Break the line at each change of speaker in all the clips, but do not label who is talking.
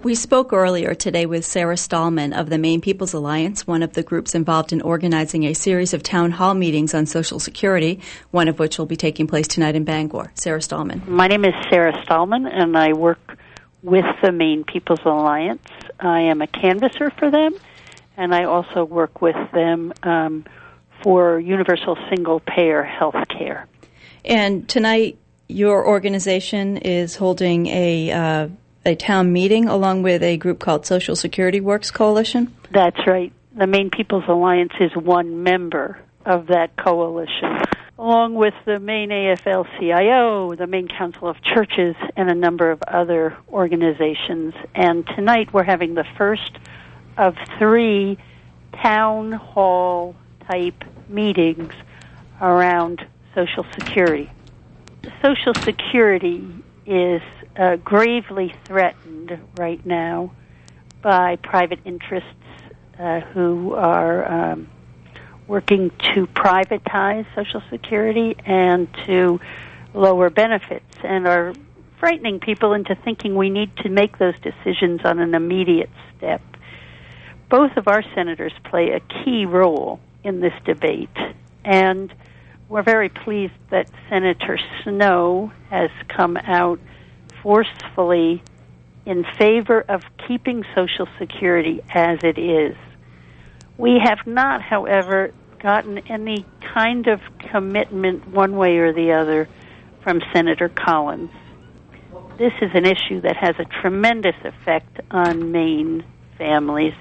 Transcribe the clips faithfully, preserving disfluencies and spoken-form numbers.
We spoke earlier today with Sarah Stallman of the Maine People's Alliance, one of the groups involved in organizing a series of town hall meetings on Social Security, one of which will be taking place tonight in Bangor. Sarah Stallman.
My name is Sarah Stallman, and I work with the Maine People's Alliance. I am a canvasser for them, and I also work with them um, for universal single-payer health care.
And tonight, your organization is holding a uh, a town meeting along with a group called Social Security Works Coalition?
That's right. The Maine People's Alliance is one member of that coalition, along with the Maine A F L C I O, the Maine Council of Churches, and a number of other organizations. And tonight we're having the first of three town hall type meetings around Social Security. Social Security is uh, gravely threatened right now by private interests uh, who are um, working to privatize Social Security and to lower benefits, and are frightening people into thinking we need to make those decisions on an immediate step. Both of our senators play a key role in this debate, and we're very pleased that Senator Snowe has come out forcefully in favor of keeping Social Security as it is. We have not, however, gotten any kind of commitment one way or the other from Senator Collins. This is an issue that has a tremendous effect on Maine families.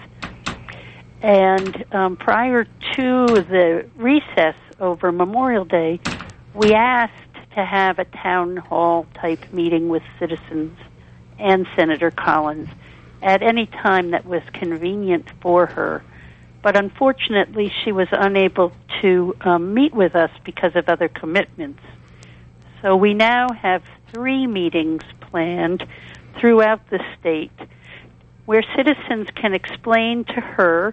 And um, prior to the recess over Memorial Day, we asked to have a town hall type meeting with citizens and Senator Collins at any time that was convenient for her. But unfortunately, she was unable to um, meet with us because of other commitments. So we now have three meetings planned throughout the state where citizens can explain to her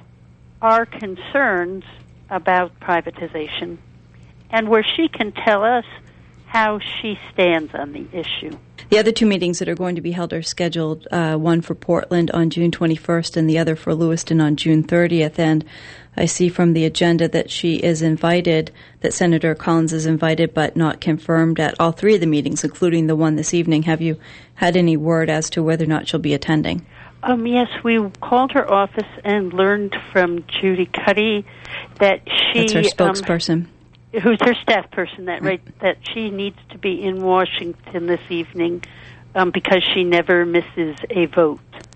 our concerns about privatization, and where she can tell us how she stands on the issue.
The other two meetings that are going to be held are scheduled, uh, one for Portland on June twenty-first and the other for Lewiston on June thirtieth. And I see from the agenda that she is invited, that Senator Collins is invited but not confirmed at all three of the meetings, including the one this evening. Have you had any word as to whether or not she'll be attending?
Um, yes, we called her office and learned from Judy Cuddy that she...
That's her spokesperson.
Um, who's her staff person, that right, that she needs to be in Washington this evening um, because she never misses a vote.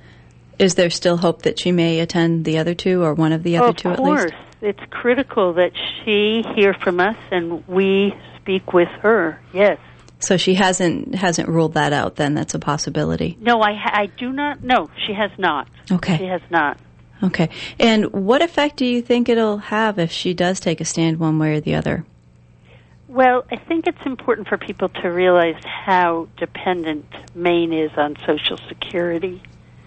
Is there still hope that she may attend the other two, or one of the other
of
two at
course.
least?
It's critical that she hear from us and we speak with her, yes.
So she hasn't hasn't ruled that out, then? That's a possibility.
No, I, I do not. No, she has not.
Okay.
She has not.
Okay. And what effect do you think it'll have if she does take a stand one way or the other?
Well, I think it's important for people to realize how dependent Maine is on Social Security.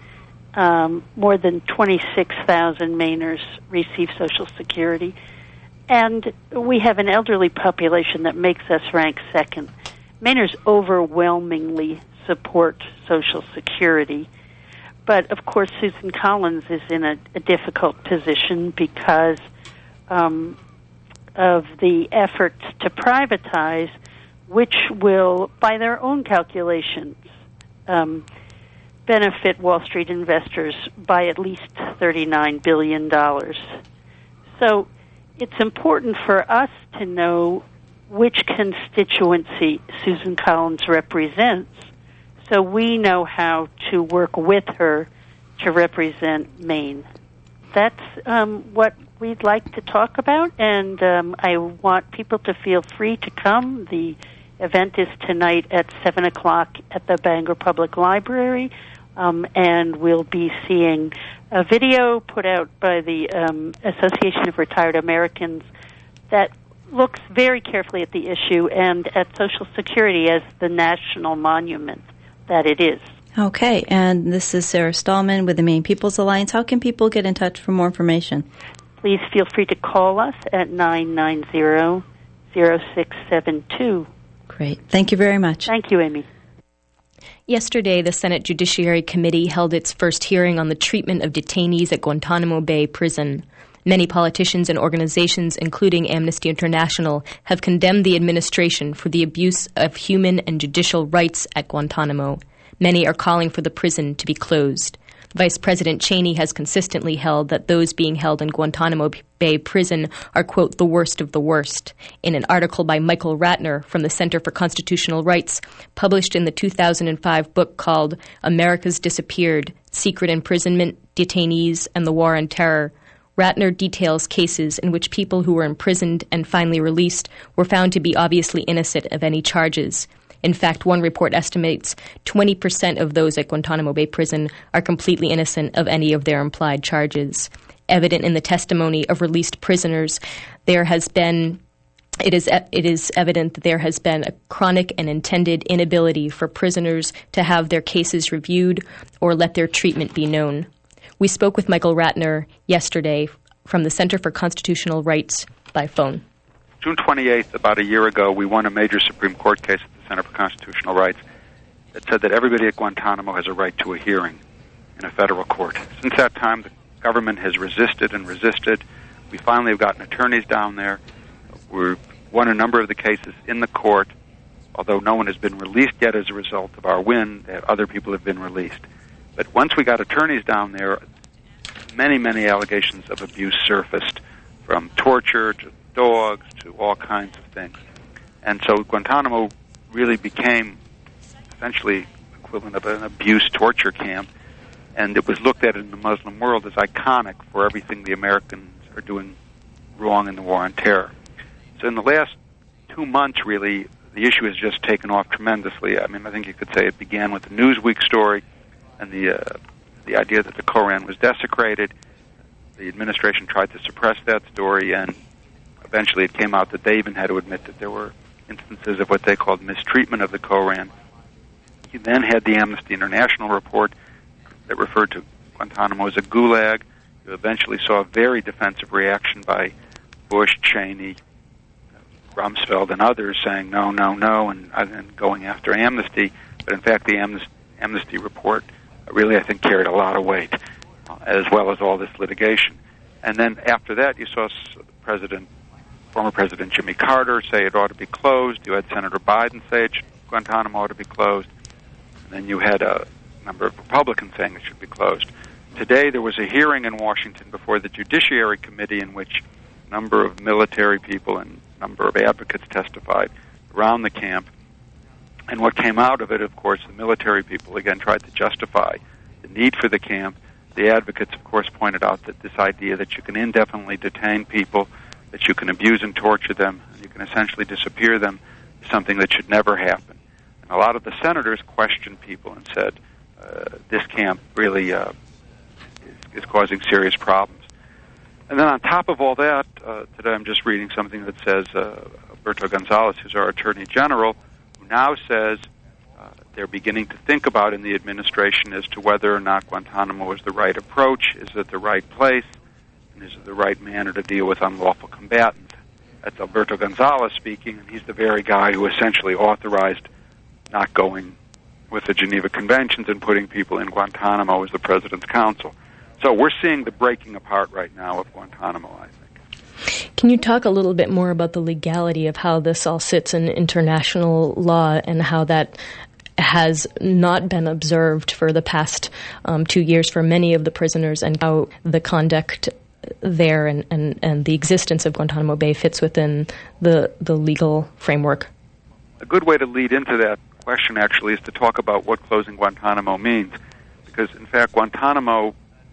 Um, more than twenty-six thousand Mainers receive Social Security. And we have an elderly population that makes us rank second. Mainers overwhelmingly support Social Security. But, of course, Susan Collins is in a, a difficult position because um, of the efforts to privatize, which will, by their own calculations, um, benefit Wall Street investors by at least thirty-nine billion dollars. So it's important for us to know which constituency Susan Collins represents, so we know how to work with her to represent Maine. That's um, what we'd like to talk about, and um, I want people to feel free to come. The event is tonight at seven o'clock at the Bangor Public Library, um, and we'll be seeing a video put out by the um, Association of Retired Americans that looks very carefully at the issue and at Social Security as the national monument that it is.
Okay, and this is Sarah Stallman with the Maine People's Alliance. How can people get in touch for more information?
Please feel free to call us at nine nine zero, zero six seven two.
Great. Thank you very much.
Thank you, Amy.
Yesterday, the Senate Judiciary Committee held its first hearing on the treatment of detainees at Guantanamo Bay Prison. Many politicians and organizations, including Amnesty International, have condemned the administration for the abuse of human and judicial rights at Guantanamo. Many are calling for the prison to be closed. Vice President Cheney has consistently held that those being held in Guantanamo Bay Prison are, quote, the worst of the worst. In an article by Michael Ratner from the Center for Constitutional Rights, published in the two thousand five book called America's Disappeared, Secret Imprisonment, Detainees, and the War on Terror, Ratner details cases in which people who were imprisoned and finally released were found to be obviously innocent of any charges. In fact, one report estimates twenty percent of those at Guantanamo Bay Prison are completely innocent of any of their implied charges. Evident in the testimony of released prisoners, there has been It is it is evident that there has been a chronic and intended inability for prisoners to have their cases reviewed or let their treatment be known. We spoke with Michael Ratner yesterday from the Center for Constitutional Rights by phone.
June twenty-eighth, about a year ago, we won a major Supreme Court case at the Center for Constitutional Rights that said that everybody at Guantanamo has a right to a hearing in a federal court. Since that time, the government has resisted and resisted. We finally have gotten attorneys down there. We've won a number of the cases in the court, although no one has been released yet as a result of our win. Other people have been released. But once we got attorneys down there, many, many allegations of abuse surfaced, from torture to dogs to all kinds of things. And so Guantanamo really became essentially equivalent of an abuse torture camp, and it was looked at in the Muslim world as iconic for everything the Americans are doing wrong in the war on terror. So in the last two months, really, the issue has just taken off tremendously. I mean, I think you could say it began with the Newsweek story and the uh, the idea that the Koran was desecrated. The administration tried to suppress that story, and eventually it came out that they even had to admit that there were instances of what they called mistreatment of the Koran. You then had the Amnesty International report that referred to Guantanamo as a gulag. You eventually saw a very defensive reaction by Bush, Cheney, Rumsfeld, and others saying no, no, no, and, and going after Amnesty. But in fact, the Amnesty, Amnesty report really, I think, carried a lot of weight, uh, as well as all this litigation. And then after that, you saw President, former President Jimmy Carter say it ought to be closed. You had Senator Biden say it should, Guantanamo ought to be closed. And then you had a number of Republicans saying it should be closed. Today, there was a hearing in Washington before the Judiciary Committee in which a number of military people and a number of advocates testified around the camp. And what came out of it, of course, the military people, again, tried to justify the need for the camp. The advocates, of course, pointed out that this idea that you can indefinitely detain people, that you can abuse and torture them, and you can essentially disappear them, is something that should never happen. And a lot of the senators questioned people and said, uh, this camp really uh, is, is causing serious problems. And then on top of all that, uh, today I'm just reading something that says uh, Alberto Gonzales, who's our Attorney General, now says uh, they're beginning to think about in the administration as to whether or not Guantanamo is the right approach, is it the right place, and is it the right manner to deal with unlawful combatants. That's Alberto Gonzales speaking, and he's the very guy who essentially authorized not going with the Geneva Conventions and putting people in Guantanamo as the President's counsel. So we're seeing the breaking apart right now of Guantanamo, I think.
Can you talk a little bit more about the legality of how this all sits in international law and how that has not been observed for the past um, two years for many of the prisoners, and how the conduct there and, and, and the existence of Guantanamo Bay fits within the, the legal framework?
A good way to lead into that question, actually, is to talk about what closing Guantanamo means. Because, in fact, Guantanamo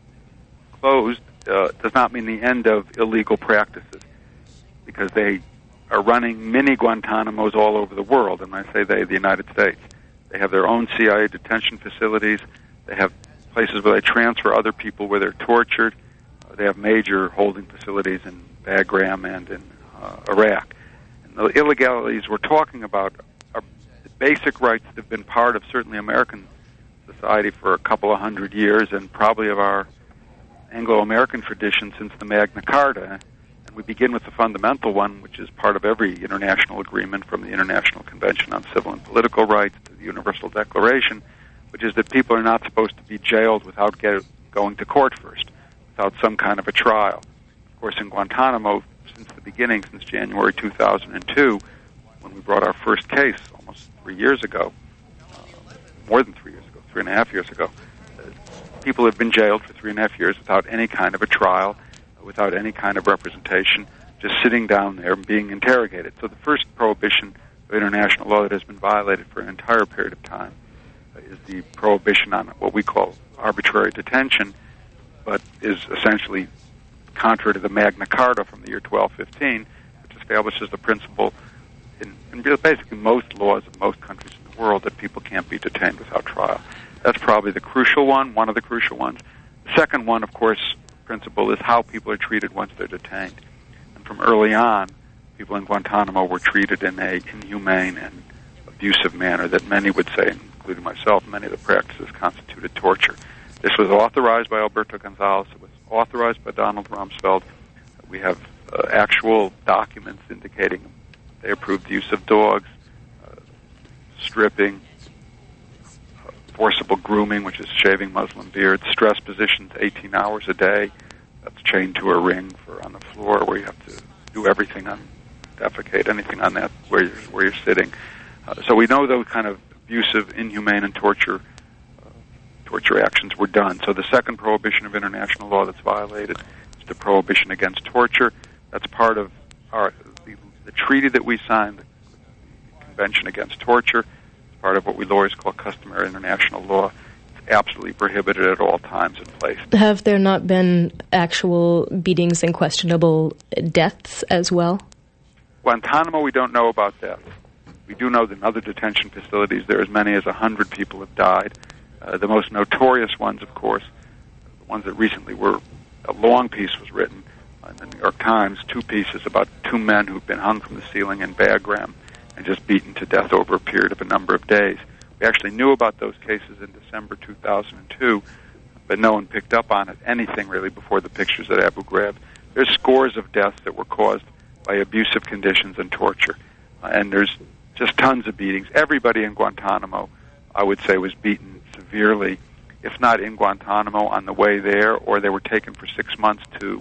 closed Uh, does not mean the end of illegal practices, because they are running mini Guantanamos all over the world, and I say they, the United States. They have their own C I A detention facilities. They have places where they transfer other people where they're tortured. Uh, they have major holding facilities in Bagram and in uh, Iraq. And the illegalities we're talking about are the basic rights that have been part of certainly American society for a couple of hundred years, and probably of our Anglo-American tradition since the Magna Carta. And We begin with the fundamental one, which is part of every international agreement, from the International Convention on Civil and Political Rights to the Universal Declaration, which is that people are not supposed to be jailed without get, going to court first, without some kind of a trial. Of course, in Guantanamo, since the beginning, since January two thousand two, when we brought our first case almost three years ago, uh, more than three years ago, three and a half years ago, uh, people have been jailed for three and a half years without any kind of a trial, without any kind of representation, just sitting down there and being interrogated. So the first prohibition of international law that has been violated for an entire period of time uh, is the prohibition on what we call arbitrary detention, but is essentially contrary to the Magna Carta from the year twelve fifteen, which establishes the principle in, in basically most laws of most countries in the world that people can't be detained without trial. That's probably the crucial one, one of the crucial ones. The second one, of course, principle is how people are treated once they're detained. And from early on, people in Guantanamo were treated in a inhumane and abusive manner that many would say, including myself, many of the practices constituted torture. This was authorized by Alberto Gonzales. It was authorized by Donald Rumsfeld. We have uh, actual documents indicating they approved the use of dogs, uh, stripping, forcible grooming, which is shaving Muslim beards, stress positions eighteen hours a day. That's chained to a ring for on the floor where you have to do everything on, defecate, anything on that where you're, where you're sitting. Uh, so we know those kind of abusive, inhumane, and torture uh, torture actions were done. So the second prohibition of international law that's violated is the prohibition against torture. That's part of our the, the treaty that we signed, the Convention Against Torture. Part of what we lawyers call customary international law. It's absolutely prohibited at all times and places.
Have there not been actual beatings and questionable deaths as well?
Guantanamo, we don't know about death. We do know that in other detention facilities there as many as one hundred people have died. Uh, the most notorious ones, of course, the ones that recently were, a long piece was written in the New York Times, two pieces about two men who've been hung from the ceiling in Bagram and just beaten to death over a period of a number of days. We actually knew about those cases in December two thousand two, but no one picked up on it, anything really, before the pictures at Abu Ghraib. There's scores of deaths that were caused by abusive conditions and torture, uh, and there's just tons of beatings. Everybody in Guantanamo, I would say, was beaten severely, if not in Guantanamo, on the way there, or they were taken for six months to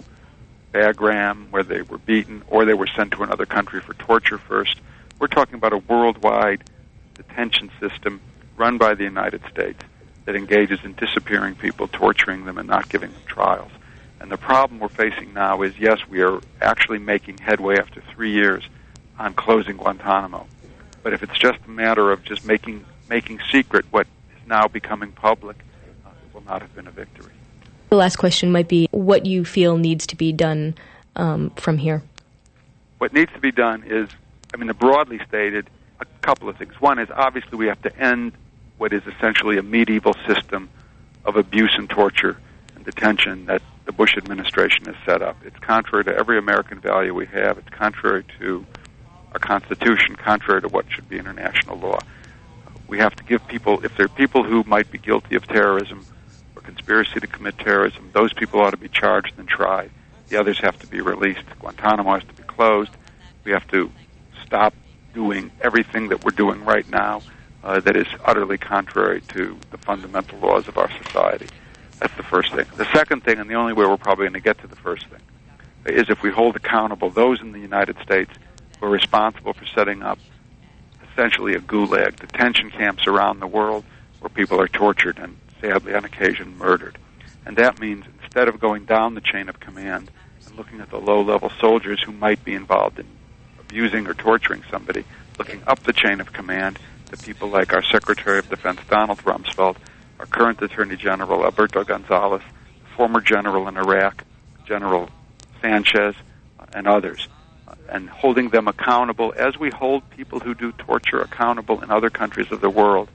Bagram, where they were beaten, or they were sent to another country for torture first. We're talking about a worldwide detention system run by the United States that engages in disappearing people, torturing them, and not giving them trials. And the problem we're facing now is, yes, we are actually making headway after three years on closing Guantanamo. But if it's just a matter of just making making secret what is now becoming public, uh, it will not have been a victory.
The last question might be what you feel needs to be done um, from here.
What needs to be done is, I mean, broadly stated, a couple of things. One is, obviously, we have to end what is essentially a medieval system of abuse and torture and detention that the Bush administration has set up. It's contrary to every American value we have. It's contrary to our Constitution, contrary to what should be international law. We have to give people, if there are people who might be guilty of terrorism or conspiracy to commit terrorism, those people ought to be charged and tried. The others have to be released. Guantanamo has to be closed. We have to stop doing everything that we're doing right now uh, that is utterly contrary to the fundamental laws of our society. That's the first thing. The second thing, and the only way we're probably going to get to the first thing, is if we hold accountable those in the United States who are responsible for setting up essentially a gulag, detention camps around the world where people are tortured and sadly on occasion murdered. And that means instead of going down the chain of command and looking at the low-level soldiers who might be involved in abusing or torturing somebody, looking up the chain of command to people like our Secretary of Defense, Donald Rumsfeld, our current Attorney General, Alberto Gonzales, former general in Iraq, General Sanchez, and others, and holding them accountable as we hold people who do torture accountable in other countries of the world.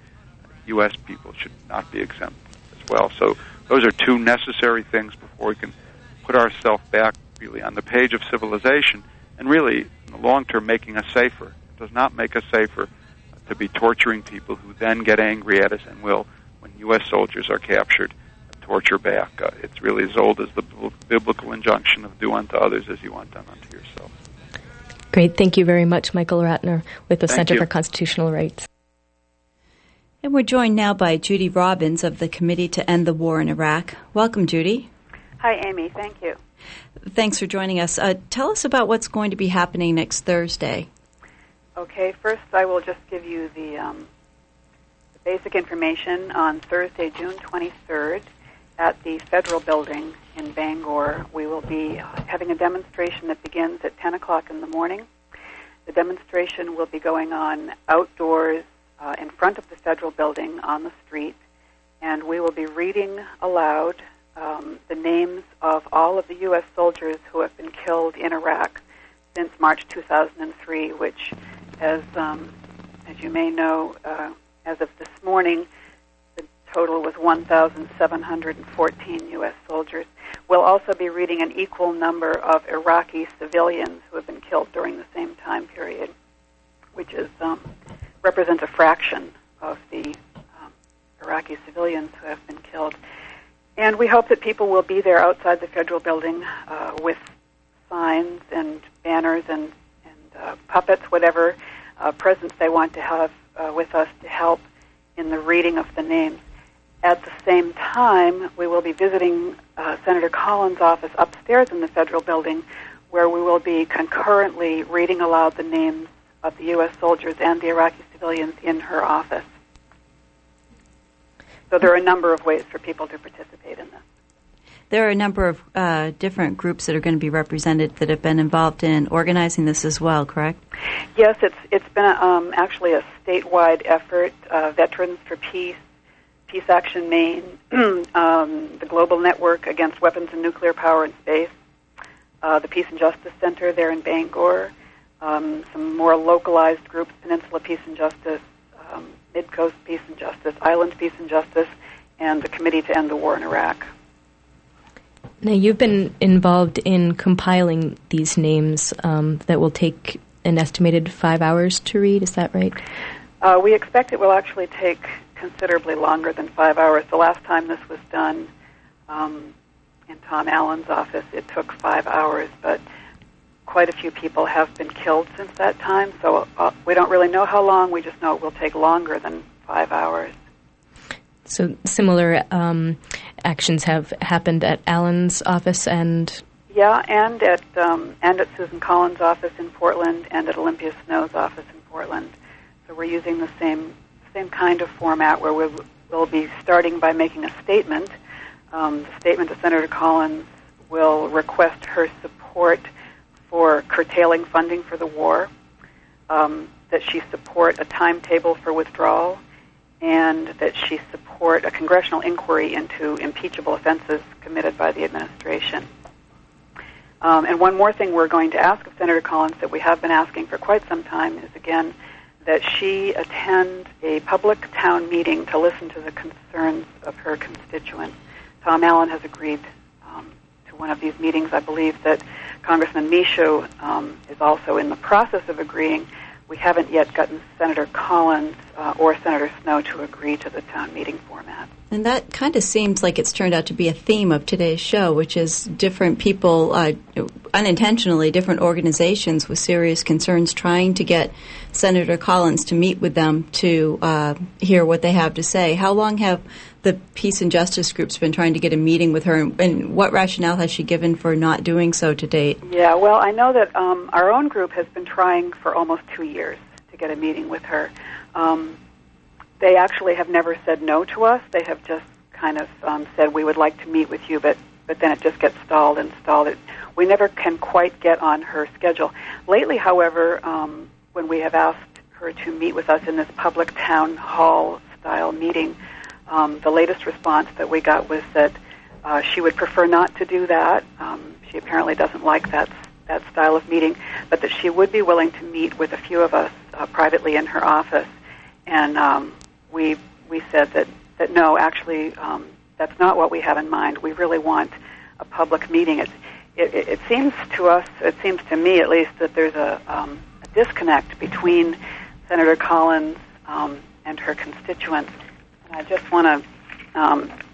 U S people should not be exempt as well. So those are two necessary things before we can put ourselves back really on the page of civilization and really, in the long term, making us safer. It does not make us safer to be torturing people who then get angry at us and will, when U S soldiers are captured, torture back. Uh, it's really as old as the biblical injunction of do unto others as you want done unto yourself.
Great. Thank you very much, Michael Ratner, with the
Thank
Center
you.
for Constitutional Rights.
And we're joined now by Judy Robbins of the Committee to End the War in Iraq. Welcome, Judy.
Hi, Amy. Thank you.
Thanks for joining us. Uh, tell us about what's going to be happening next Thursday.
Okay, first I will just give you the, um, the basic information. On Thursday, June twenty-third, at the Federal Building in Bangor, we will be having a demonstration that begins at ten o'clock in the morning. The demonstration will be going on outdoors uh, in front of the Federal Building on the street, and we will be reading aloud um, the names of all of the U S soldiers who have been killed in Iraq since March two thousand three, which, as um, as you may know, uh, as of this morning, the total was one thousand seven hundred fourteen U S soldiers. We'll also be reading an equal number of Iraqi civilians who have been killed during the same time period, which is um, represents a fraction of the um, Iraqi civilians who have been killed. And we hope that people will be there outside the Federal Building uh, with signs and banners and, and uh, puppets, whatever uh, presence they want to have uh, with us to help in the reading of the names. At the same time, we will be visiting uh, Senator Collins' office upstairs in the Federal Building, where we will be concurrently reading aloud the names of the U S soldiers and the Iraqi civilians in her office. So there are a number of ways for people to participate in this.
There are a number of uh, different groups that are going to be represented that have been involved in organizing this as well, correct?
Yes, it's it's been a, um, actually a statewide effort. Uh, Veterans for Peace, Peace Action Maine, um, the Global Network Against Weapons and Nuclear Power in Space, uh, the Peace and Justice Center there in Bangor, um, some more localized groups, Peninsula Peace and Justice, um, Mid-Coast Peace and Justice, Island Peace and Justice, and the Committee to End the War in Iraq.
Now, you've been involved in compiling these names um, that will take an estimated five hours to read. Is that right?
Uh, we expect it will actually take considerably longer than five hours. The last time this was done um, in Tom Allen's office, it took five hours, but quite a few people have been killed since that time, so uh, we don't really know how long. We just know it will take longer than five hours.
So similar um, actions have happened at Allen's office and...
Yeah, and at um, and at Susan Collins' office in Portland and at Olympia Snow's office in Portland. So we're using the same same kind of format where we will be starting by making a statement. Um, the statement to Senator Collins will request her support for curtailing funding for the war, um, that she support a timetable for withdrawal, and that she support a congressional inquiry into impeachable offenses committed by the administration. Um, and one more thing we're going to ask of Senator Collins that we have been asking for quite some time is, again, that she attend a public town meeting to listen to the concerns of her constituents. Tom Allen has agreed um, to one of these meetings. I believe that Congressman Michaud um, is also in the process of agreeing. We haven't yet gotten Senator Collins uh, or Senator Snow to agree to the town meeting format.
And that kind of seems like it's turned out to be a theme of today's show, which is different people, uh, unintentionally, different organizations with serious concerns trying to get Senator Collins to meet with them to uh, hear what they have to say. How long have the peace and justice groups been trying to get a meeting with her, and, and what rationale has she given for not doing so to date?
Yeah, well, I know that um, our own group has been trying for almost two years to get a meeting with her. Um, they actually have never said no to us. They have just kind of um, said, we would like to meet with you, but, but then it just gets stalled and stalled. It, we never can quite get on her schedule. Lately, however, um, when we have asked her to meet with us in this public town hall-style meeting, Um, the latest response that we got was that uh, she would prefer not to do that. Um, she apparently doesn't like that that style of meeting, but that she would be willing to meet with a few of us uh, privately in her office. And um, we we said that, that no, actually, um, that's not what we have in mind. We really want a public meeting. It, it, it seems to us, it seems to me at least, that there's a, um, a disconnect between Senator Collins um, and her constituents. I just want to um,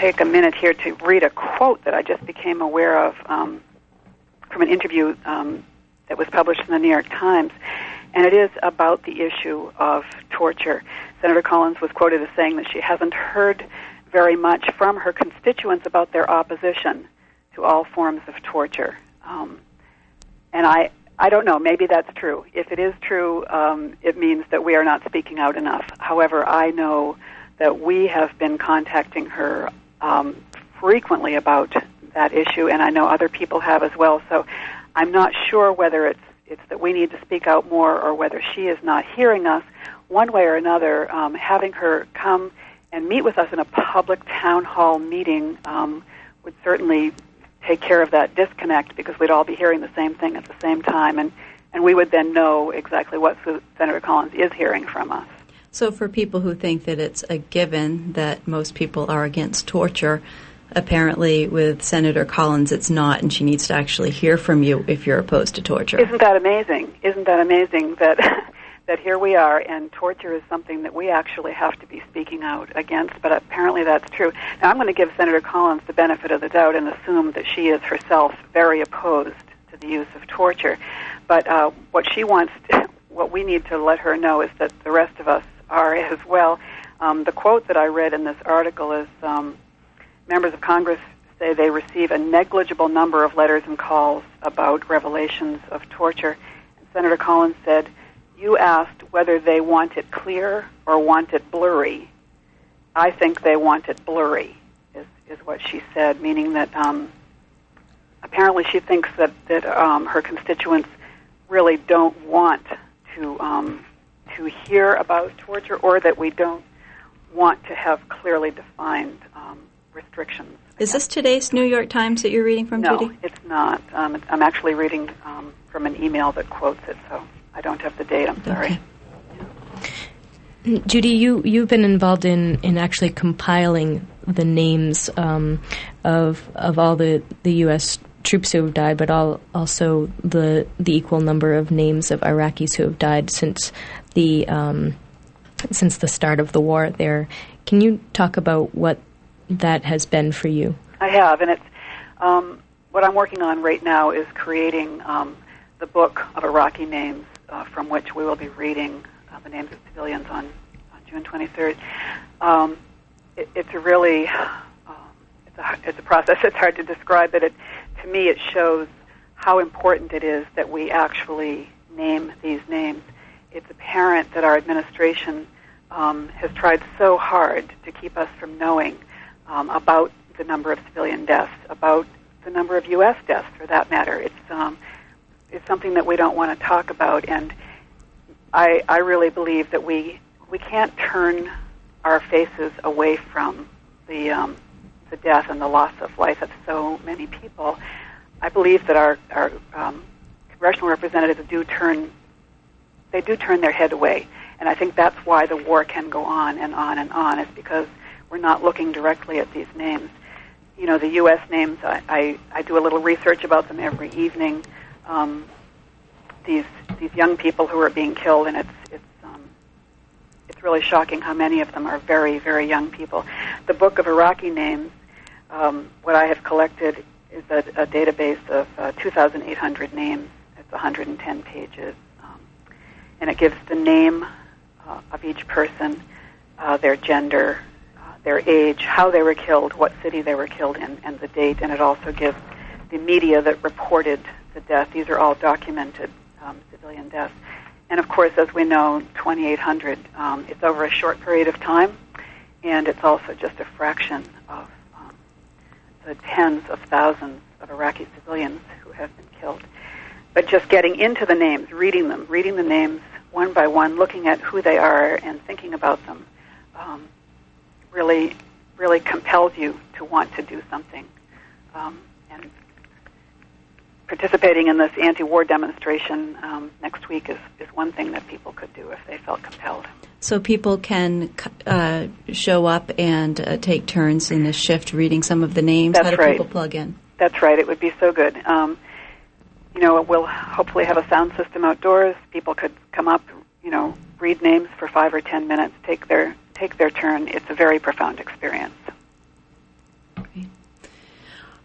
take a minute here to read a quote that I just became aware of um, from an interview um, that was published in the New York Times, and it is about the issue of torture. Senator Collins was quoted as saying that she hasn't heard very much from her constituents about their opposition to all forms of torture. Um, and I, I don't know, maybe that's true. If it is true, um, it means that we are not speaking out enough. However, I know that we have been contacting her um, frequently about that issue, and I know other people have as well. So I'm not sure whether it's it's that we need to speak out more or whether she is not hearing us. One way or another, um, having her come and meet with us in a public town hall meeting um, would certainly take care of that disconnect, because we'd all be hearing the same thing at the same time, and, and we would then know exactly what Senator Collins is hearing from us.
So for people who think that it's a given that most people are against torture, apparently with Senator Collins it's not, and she needs to actually hear from you if you're opposed to torture.
Isn't that amazing? Isn't that amazing that that here we are, and torture is something that we actually have to be speaking out against, but apparently that's true. Now, I'm going to give Senator Collins the benefit of the doubt and assume that she is herself very opposed to the use of torture, but uh, what she wants, to, what we need to let her know is that the rest of us are as well. Um, the quote that I read in this article is, um, members of Congress say they receive a negligible number of letters and calls about revelations of torture. And Senator Collins said, "You asked whether they want it clear or want it blurry. I think they want it blurry," is, is what she said, meaning that um, apparently she thinks that, that um, her constituents really don't want to um, to hear about torture, or that we don't want to have clearly defined um, restrictions.
Is this today's New York Times that you're reading from,
no,
Judy?
No, it's not. Um, I'm actually reading um, from an email that quotes it, so I don't have the date. I'm sorry.
Okay. Judy, you, you've been involved in, in actually compiling the names um, of of all the, the U S troops who have died, but all, also the the equal number of names of Iraqis who have died since the um, since the start of the war there. Can you talk about what that has been for you?
I have, and it's um, what I'm working on right now is creating um, the book of Iraqi names, uh, from which we will be reading uh, the names of civilians on, on June twenty-third. Um, it, it's a really uh, it's a it's a process. It's hard to describe, but it to me it shows how important it is that we actually name these names. It's apparent that our administration um, has tried so hard to keep us from knowing um, about the number of civilian deaths, about the number of U S deaths, for that matter. It's um, it's something that we don't want to talk about, and I I really believe that we we can't turn our faces away from the um, the death and the loss of life of so many people. I believe that our our um, congressional representatives do turn they do turn their head away, and I think that's why the war can go on and on and on, is because we're not looking directly at these names. You know, the U S names, I, I, I do a little research about them every evening. Um, these these young people who are being killed, and it's it's um, it's really shocking how many of them are very, very young people. The Book of Iraqi Names, um, what I have collected is a, a database of uh, two thousand eight hundred names. It's one hundred ten pages, um, and it gives the name uh, of each person, uh, their gender, their age, how they were killed, what city they were killed in, and the date, and it also gives the media that reported the death. These are all documented um, civilian deaths. And of course, as we know, twenty-eight hundred, um, it's over a short period of time, and it's also just a fraction of um, the tens of thousands of Iraqi civilians who have been killed. But just getting into the names, reading them, reading the names one by one, looking at who they are and thinking about them, um, really really compels you to want to do something. Um, and participating in this anti-war demonstration um, next week is, is one thing that people could do if they felt compelled.
So people can uh, show up and uh, take turns in this shift reading some of the names?
That's
How do
right.
people plug in?
That's right. It would be so good. Um, you know, we'll hopefully have a sound system outdoors. People could come up, you know, read names for five or ten minutes, take their take their turn. It's a very profound experience.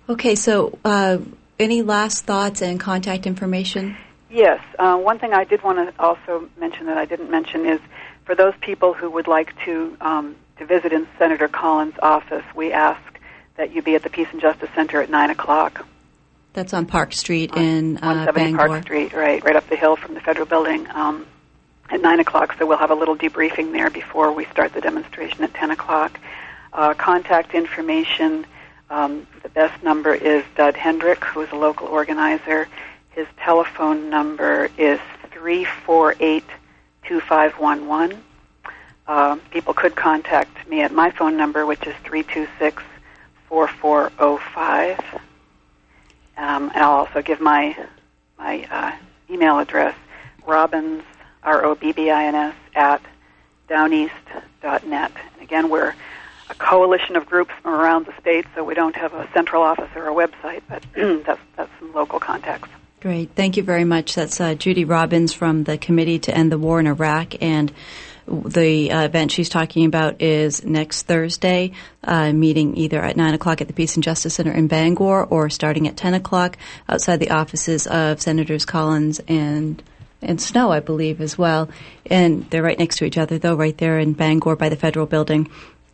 Okay, so uh, any last thoughts and contact information?
Yes. Uh, one thing I did want to also mention that I didn't mention is for those people who would like to um, to visit in Senator Collins' office, we ask that you be at the Peace and Justice Center at nine o'clock.
That's on Park Street
on
in uh,
one seventy
Bangor.
Park Street, right, right up the hill from the Federal Building um, at nine o'clock. So we'll have a little debriefing there before we start the demonstration at ten o'clock. Uh, contact information, um, the best number is Doug Hendrick, who is a local organizer. His telephone number is three four eight, two five one one. Uh, people could contact me at my phone number, which is three two six, four four zero five. Um, and I'll also give my my uh, email address, Robbins, R O B B I N S, at downeast dot net. And again, we're a coalition of groups from around the state, so we don't have a central office or a website, but that's, that's some local contacts.
Great. Thank you very much. That's uh, Judy Robbins from the Committee to End the War in Iraq, and the uh, event she's talking about is next Thursday, uh, meeting either at nine o'clock at the Peace and Justice Center in Bangor or starting at ten o'clock outside the offices of Senators Collins and and Snow, I believe, as well. And they're right next to each other, though, right there in Bangor by the Federal Building.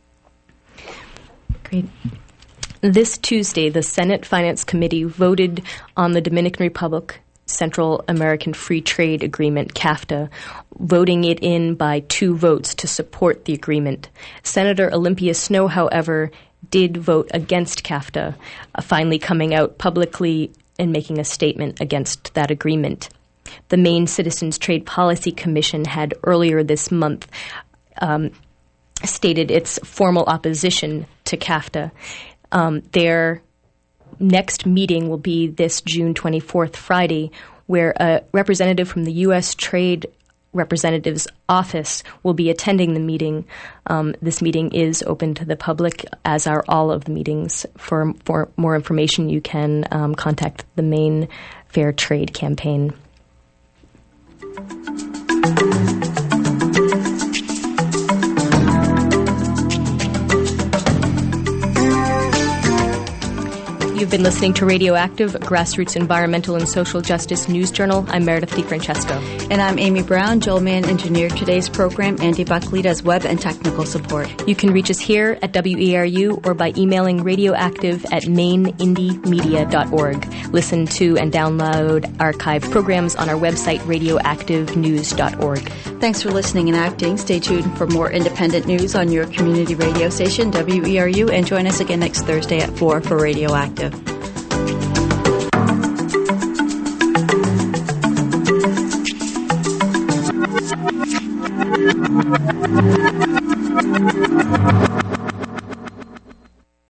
Great. This Tuesday, the Senate Finance Committee voted on the Dominican Republic Central American Free Trade Agreement, CAFTA, voting it in by two votes to support the agreement. Senator Olympia Snowe, however, did vote against CAFTA, uh, finally coming out publicly and making a statement against that agreement. The Maine Citizens Trade Policy Commission had earlier this month um, stated its formal opposition to CAFTA. Um, their next meeting will be this June twenty-fourth, Friday, where a representative from the U S Trade Representative's Office will be attending the meeting. Um, this meeting is open to the public, as are all of the meetings. For, for more information, you can um, contact the Maine Fair Trade Campaign. You've been listening to Radioactive, Grassroots Environmental and Social Justice News Journal. I'm Meredith DiFrancesco.
And I'm Amy Brown. Joel Mann engineered today's program. Andy Buckley does web and technical support.
You can reach us here at W E R U or by emailing radioactive at maine indie media dot org. Listen to and download archived programs on our website, radioactive news dot org.
Thanks for listening and acting. Stay tuned for more independent news on your community radio station, W E R U, and join us again next Thursday at four for Radioactive.
Thank you.